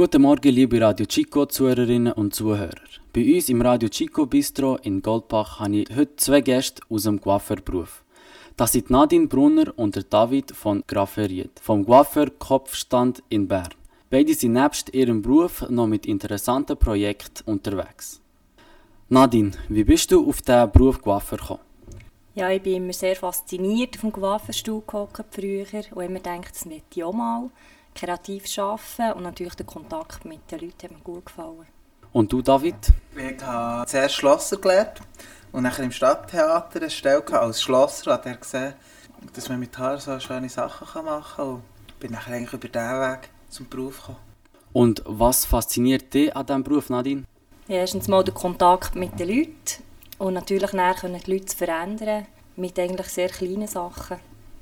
Guten Morgen, liebe Radio Chico Zuhörerinnen und Zuhörer. Bei uns im Radio Chico Bistro in Goldbach habe ich heute zwei Gäste aus dem Coiffeurberuf. Das sind Nadine Brunner und der David von Grafferiet vom Coiffeur Kopfstand in Bern. Beide sind nebst ihrem Beruf noch mit interessanten Projekten unterwegs. Nadine, wie bist du auf den Beruf Coiffeur gekommen? Ja, ich bin immer sehr fasziniert vom Coiffeurstuhl gehockt früher und immer gedacht, das möchte ich auch mal. Kreativ arbeiten und natürlich der Kontakt mit den Leuten hat mir gut gefallen. Und du, David? Ich habe zuerst Schlosser gelernt und nachher im Stadttheater eine Stelle als Schlosser. Hat er gesehen, dass man mit Haaren so schöne Sachen machen kann. Und bin nachher eigentlich über diesen Weg zum Beruf gekommen. Und was fasziniert dich an diesem Beruf, Nadine? Ja, erstens mal der Kontakt mit den Leuten und natürlich nachher können die Leute verändern mit eigentlich sehr kleinen Sachen.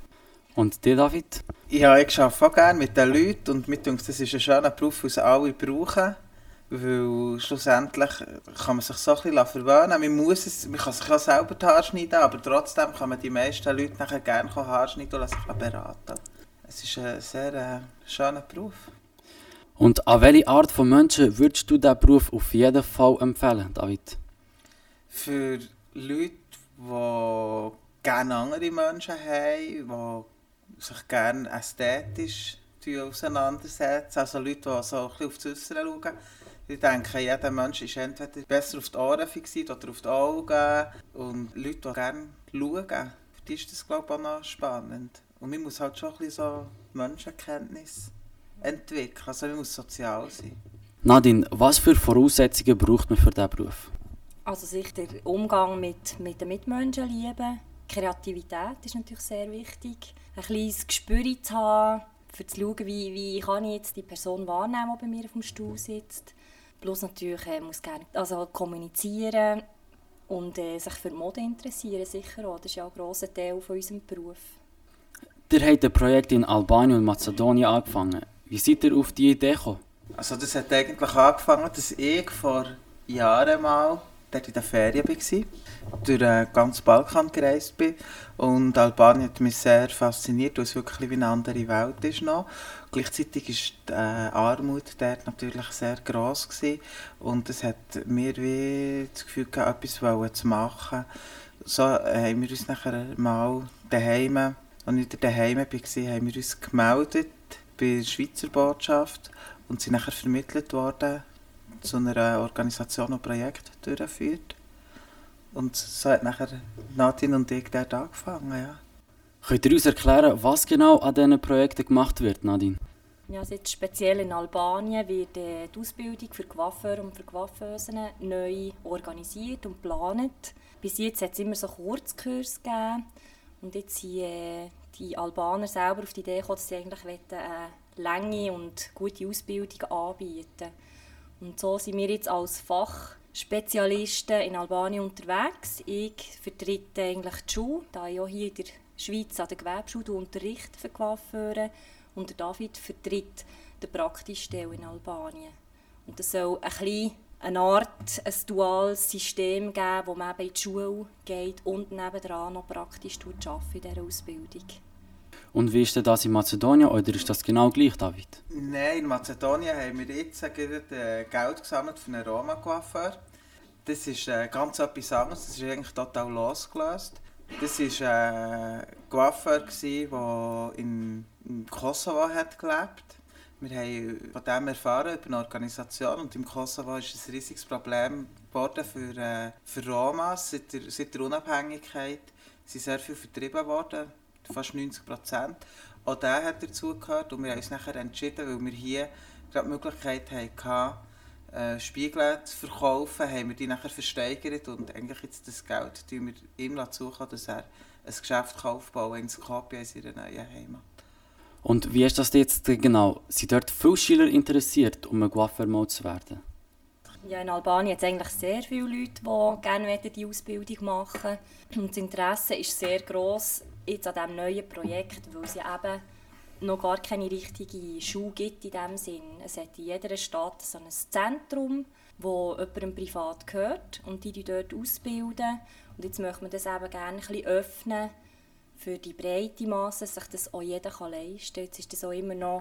Und dir, David? Ja, ich arbeite auch gerne mit den Leuten und mir denke, das ist ein schöner Beruf, den sie alle brauchen. Weil schlussendlich kann man sich so ein bisschen verwöhnen. Man kann sich auch selber die Haare schneiden, aber trotzdem kann man die meisten Leute nachher gerne Haare schneiden und sich beraten. Es ist ein sehr schöner Beruf. Und an welche Art von Menschen würdest du diesen Beruf auf jeden Fall empfehlen, David? Für Leute, die gerne andere Menschen haben, die sich gerne ästhetisch auseinandersetzen, also Leute, die so ein bisschen auf das Äußere schauen. Ich denke, jeder Mensch ist entweder besser auf die Ohren fixiert oder auf die Augen. Und Leute, die gerne schauen, für die ist das, glaube ich, auch noch spannend. Und man muss halt schon ein bisschen so Menschenkenntnis entwickeln, also man muss sozial sein. Nadine, was für Voraussetzungen braucht man für diesen Beruf? Also sich der Umgang mit den Mitmenschen lieben. Kreativität ist natürlich sehr wichtig. Ein kleines Gespür zu haben, um zu schauen, wie kann ich jetzt die Person wahrnehmen, die bei mir auf dem Stuhl sitzt. Plus natürlich muss gerne kommunizieren und sich für Mode interessieren, sicher auch. Das ist ja ein grosser Teil von unserem Beruf. Ihr habt ein Projekt in Albanien und Mazedonien angefangen. Wie seid ihr auf die Idee gekommen? Also das hat eigentlich angefangen, dass ich vor Jahren mal dort in der Ferien war, durch den ganzen Balkan gereist bin. Und Albanien hat mich sehr fasziniert, weil es wirklich wie eine andere Welt ist noch. Gleichzeitig war die Armut dort natürlich sehr gross gewesen. Und es hat mir wie das Gefühl gehabt, etwas zu machen. So haben wir uns nachher mal daheim, als ich daheim war, haben wir uns gemeldet bei der Schweizer Botschaft und sind nachher vermittelt worden zu einer Organisation, die ein Projekt durchführt. Und so hat nachher Nadine und ich dort angefangen, ja. Könnt ihr uns erklären, was genau an diesen Projekten gemacht wird, Nadine? Ja, also jetzt speziell in Albanien wird die Ausbildung für Coiffeure und für Coiffeusen neu organisiert und geplant. Bis jetzt hat es immer so Kurzkurse gegeben. Und jetzt sind die Albaner selber auf die Idee gekommen, dass sie eigentlich eine lange und gute Ausbildung anbieten. Und so sind wir jetzt als Fachspezialisten in Albanien unterwegs. Ich vertrete eigentlich die Schule, da ich auch hier in der Schweiz an der Gewerbeschule unterrichte für Coiffeure. Und der David vertritt die praktische Stelle in Albanien. Und es soll eine Art, ein duales System geben, wo man eben in die Schule geht und nebendran noch praktisch arbeitet in dieser Ausbildung. Und wie ist denn das in Mazedonien, oder ist das genau gleich, David? Nein, in Mazedonien haben wir jetzt Geld gesammelt für einen Roma-Coiffeur. Das ist ganz etwas anderes, das ist eigentlich total losgelöst. Das war ein Coiffeur, der in Kosovo hat gelebt. Wir haben von dem erfahren über eine Organisation und im Kosovo ist es ein riesiges Problem geworden für Romas. Seit der Unabhängigkeit sind sehr viel vertrieben worden. Fast 90%. Auch der hat dazugehört und wir haben uns nachher entschieden, weil wir hier gerade die Möglichkeit hatten, Spiegel zu verkaufen, haben wir die nachher versteigert und eigentlich jetzt das Geld tun wir ihm zukommen, dass er ein Geschäft aufbauen kann in Skopje in seiner neuen Heimat. Und wie ist das jetzt genau? Sind dort viele Schüler interessiert, um ein Coiffeur zu werden? Ja, in Albanien hat es eigentlich sehr viele Leute, die gerne die Ausbildung machen wollen. Und das Interesse ist sehr gross jetzt an diesem neuen Projekt, weil es ja eben noch gar keine richtige Schule gibt in diesem Sinn. Es hat in jeder Stadt so ein Zentrum, das jemandem privat gehört und die dort ausbilden. Und jetzt möchte man das eben gerne ein bisschen öffnen für die breite Masse, dass sich das auch jeder leisten kann. Jetzt ist das auch immer noch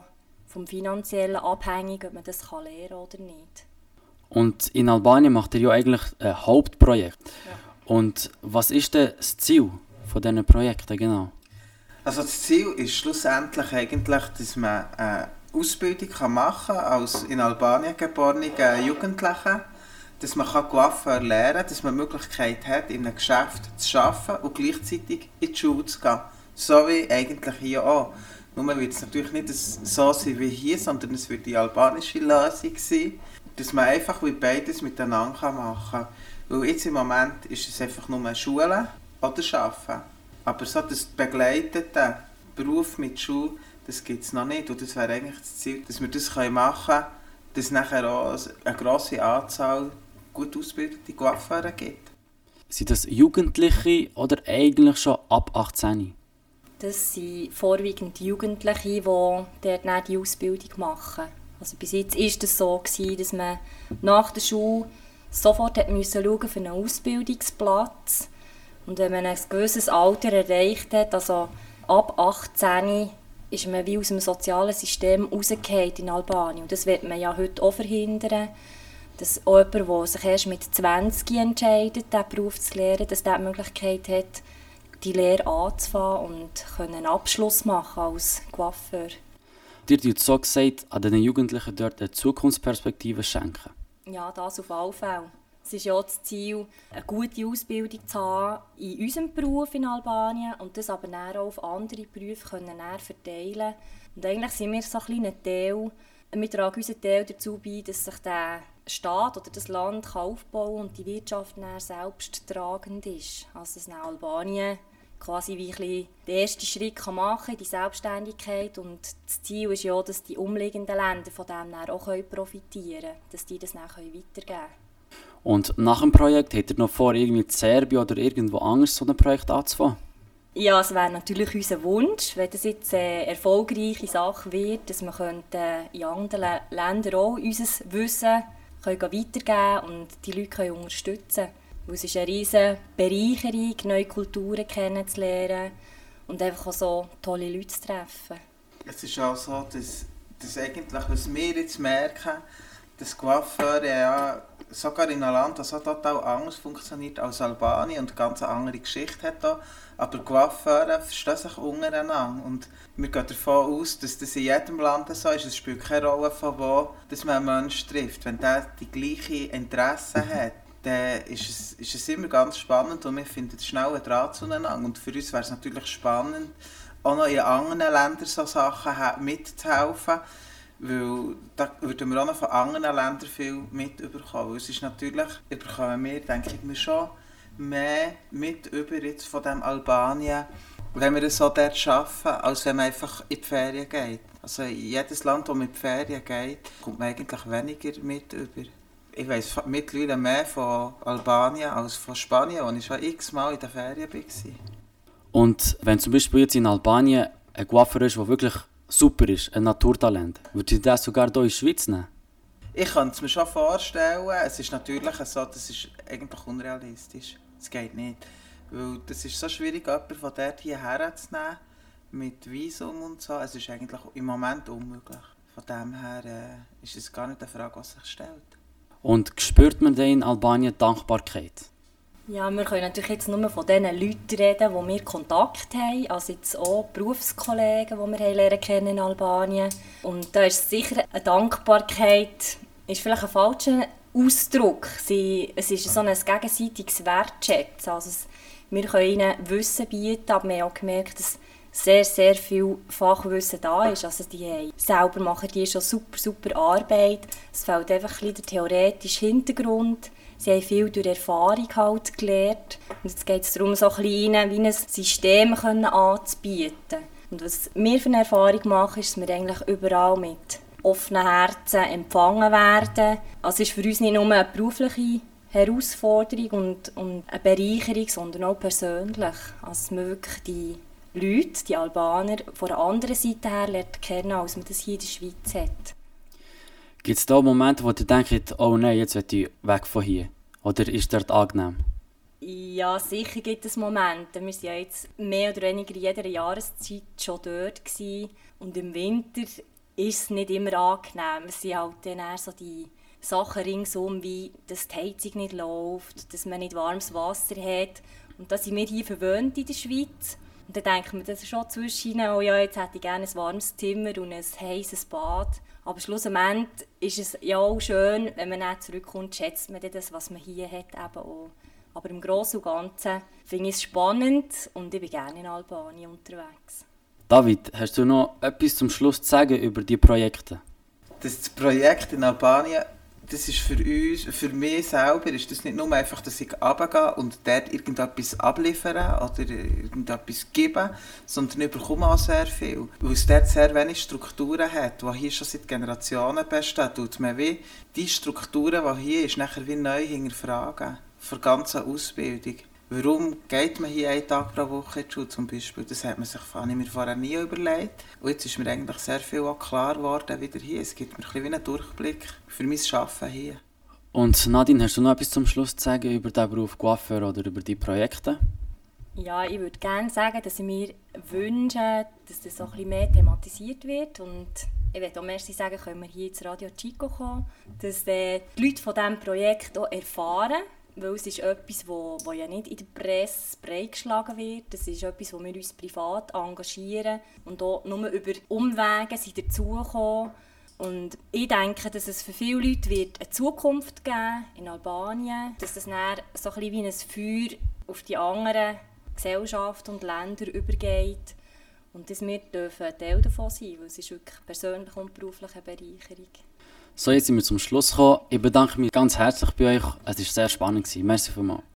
vom Finanziellen abhängig, ob man das lernen kann oder nicht. Und in Albanien macht ihr ja eigentlich ein Hauptprojekt. Ja. Und was ist denn das Ziel von diesen Projekten genau? Also das Ziel ist schlussendlich eigentlich, dass man eine Ausbildung machen kann als in Albanien geborener Jugendlicher, dass man Coiffeur lernen kann, dass man die Möglichkeit hat, in einem Geschäft zu arbeiten und gleichzeitig in die Schule zu gehen. So wie eigentlich hier auch. Nur wird es natürlich nicht so sein wie hier, sondern es wird die albanische Lösung sein, dass man einfach wie beides miteinander machen kann. Weil jetzt im Moment ist es einfach nur Schule oder Arbeiten. Aber so das begleitete Beruf mit Schule, das gibt es noch nicht. Und das wäre eigentlich das Ziel, dass wir das machen können, dass es nachher auch eine grosse Anzahl gut ausgebildete Coiffeure gibt. Sind das Jugendliche oder eigentlich schon ab 18? Das sind vorwiegend Jugendliche, die dort dann die Ausbildung machen. Also bis jetzt war es so, dass man nach der Schule sofort schauen für einen Ausbildungsplatz. Und wenn man ein gewisses Alter erreicht hat, also ab 18, ist man wie aus dem sozialen System rausgefallen in Albanien. Und das wird man ja heute auch verhindern, dass auch jemand, der sich erst mit 20 entscheidet, diesen Beruf zu lernen, dass der die Möglichkeit hat, die Lehre anzufangen und einen Abschluss machen als Coiffeur. Dir wird so gesagt, an den Jugendlichen dort eine Zukunftsperspektive schenken. Ja, das auf alle Fälle. Es ist ja das Ziel, eine gute Ausbildung zu haben in unserem Beruf in Albanien und das aber dann auch auf andere Berufe verteilen. Und eigentlich sind wir so ein kleiner Teil, wir tragen unseren Teil dazu bei, dass sich der Staat oder das Land aufbauen kann und die Wirtschaft dann selbst tragend ist. Also dass dann Albanien quasi wie ein bisschen den ersten Schritt machen kann in die Selbstständigkeit. Und das Ziel ist ja, dass die umliegenden Länder von dem dann auch profitieren können, dass die das dann weitergeben können. Und nach dem Projekt habt ihr noch vor, irgendwie in Serbien oder irgendwo anders so ein Projekt anzufangen? Ja, es wäre natürlich unser Wunsch, wenn das jetzt eine erfolgreiche Sache wird, dass wir in anderen Ländern auch unser Wissen weitergeben können und die Leute unterstützen können. Weil es ist eine riesige Bereicherung, neue Kulturen kennenzulernen und einfach auch so tolle Leute zu treffen. Es ist auch so, dass eigentlich, was wir jetzt merken, dass Coiffeure ja sogar in einem Land, das total anders funktioniert als Albanien und eine ganz andere Geschichte hat hier. Aber Coiffeure verstehen sich untereinander. Und wir gehen davon aus, dass das in jedem Land so ist. Es spielt keine Rolle, von wo dass man einen Menschen trifft. Wenn der die gleichen Interessen hat, dann ist es immer ganz spannend und wir finden schnell einen Draht zueinander. Und für uns wäre es natürlich spannend, auch noch in anderen Ländern so Sachen mitzuhelfen. Weil da würden wir auch noch von anderen Ländern viel mitbekommen. Es ist natürlich, bekommen wir, denke ich mir, schon mehr mit über jetzt von dem Albanien, wenn wir es so dort arbeiten, als wenn man einfach in die Ferien geht. Also in jedes Land, wo man in die Ferien geht, kommt man eigentlich weniger mit über. Ich weiss mittlerweile mehr von Albanien als von Spanien, wo ich schon x-mal in der Ferien war. Und wenn zum Beispiel jetzt in Albanien ein Coiffeur ist, der wirklich super ist, ein Naturtalent, würdest du das sogar hier in der Schweiz nehmen? Ich kann es mir schon vorstellen. Es ist natürlich so, das ist eigentlich unrealistisch. Das geht nicht. Weil das ist so schwierig, jemanden von dort hierher zu nehmen, mit Visum und so. Es ist eigentlich im Moment unmöglich. Von dem her ist es gar nicht eine Frage, die sich stellt. Und spürt man denn in Albanien Dankbarkeit? Ja, wir können natürlich jetzt nur von den Leuten reden, die wir Kontakt haben. Also jetzt auch Berufskollegen, die wir lernen kennen in Albanien. Und da ist sicher eine Dankbarkeit, ist vielleicht ein falscher Ausdruck. Es ist so ein gegenseitiges Wertschätzen. Also wir können ihnen Wissen bieten, aber wir haben auch gemerkt, dass sehr, sehr viel Fachwissen da ist. Also selber machen die schon super Arbeit. Es fehlt einfach ein bisschen der theoretische Hintergrund. Sie haben viel durch Erfahrung halt gelernt. Und jetzt geht es darum, so ein bisschen wie ein System anzubieten. Und was wir für eine Erfahrung machen, ist, dass wir eigentlich überall mit offenen Herzen empfangen werden. Also es ist für uns nicht nur eine berufliche Herausforderung und eine Bereicherung, sondern auch persönlich. Also dass man wirklich die Leute, die Albaner, von einer anderen Seite her lernt kennen, als man das hier in der Schweiz hat. Gibt es da Momente, wo du denkst, oh nein, jetzt will ich weg von hier? Oder ist das angenehm? Ja, sicher gibt es Momente. Wir waren ja jetzt mehr oder weniger in jeder Jahreszeit schon dort gewesen. Und im Winter ist es nicht immer angenehm. Es sind halt dann eher so die Sachen ringsum, wie dass die Heizung nicht läuft, dass man nicht warmes Wasser hat. Und da sind wir hier verwöhnt in der Schweiz. Und dann denkt man, das ist schon zwischen, oh ja, jetzt hätte ich gerne ein warmes Zimmer und ein heißes Bad. Aber schlussendlich ist es ja auch schön, wenn man dann zurückkommt, schätzt man das, was man hier hat, eben auch. Aber im Großen und Ganzen finde ich es spannend und ich bin gerne in Albanien unterwegs. David, hast du noch etwas zum Schluss zu sagen über die Projekte? Das Projekt in Albanien, das ist für mich selber, ist das nicht nur einfach, dass ich runtergehe und dort irgendetwas abliefere oder irgendetwas gebe, sondern ich bekomme auch sehr viel. Weil es dort sehr wenig Strukturen hat, die hier schon seit Generationen bestehen, tut man wie die Strukturen, die hier ist, nachher wie neu hinterfragen. Für die ganze Ausbildung. Warum geht man hier einen Tag pro Woche in die Schule zum Beispiel? Das hat man sich mir vorher nie überlegt. Und jetzt ist mir eigentlich sehr viel auch klar geworden wieder hier. Es gibt mir ein bisschen wie einen Durchblick für mein Arbeiten hier. Und Nadine, hast du noch etwas zum Schluss zu sagen über den Beruf Coiffeur oder über die Projekte? Ja, ich würde gerne sagen, dass ich mir wünsche, dass das so ein bisschen mehr thematisiert wird. Und ich möchte auch merci sagen, können wir hier ins Radio Chico kommen, dass die Leute von diesem Projekt auch erfahren. Weil es ist etwas, das ja nicht in der Presse breit geschlagen wird. Das ist etwas, wo wir uns privat engagieren und auch nur über Umwege sind dazugekommen. Und ich denke, dass es für viele Leute wird eine Zukunft geben in Albanien, dass es dann so ein bisschen wie ein Feuer auf die anderen Gesellschaften und Länder übergeht. Und dass wir dürfen Teil davon sein, weil es ist wirklich persönlich und beruflich eine Bereicherung. So, jetzt sind wir zum Schluss gekommen. Ich bedanke mich ganz herzlich bei euch. Es war sehr spannend. Merci vielmals.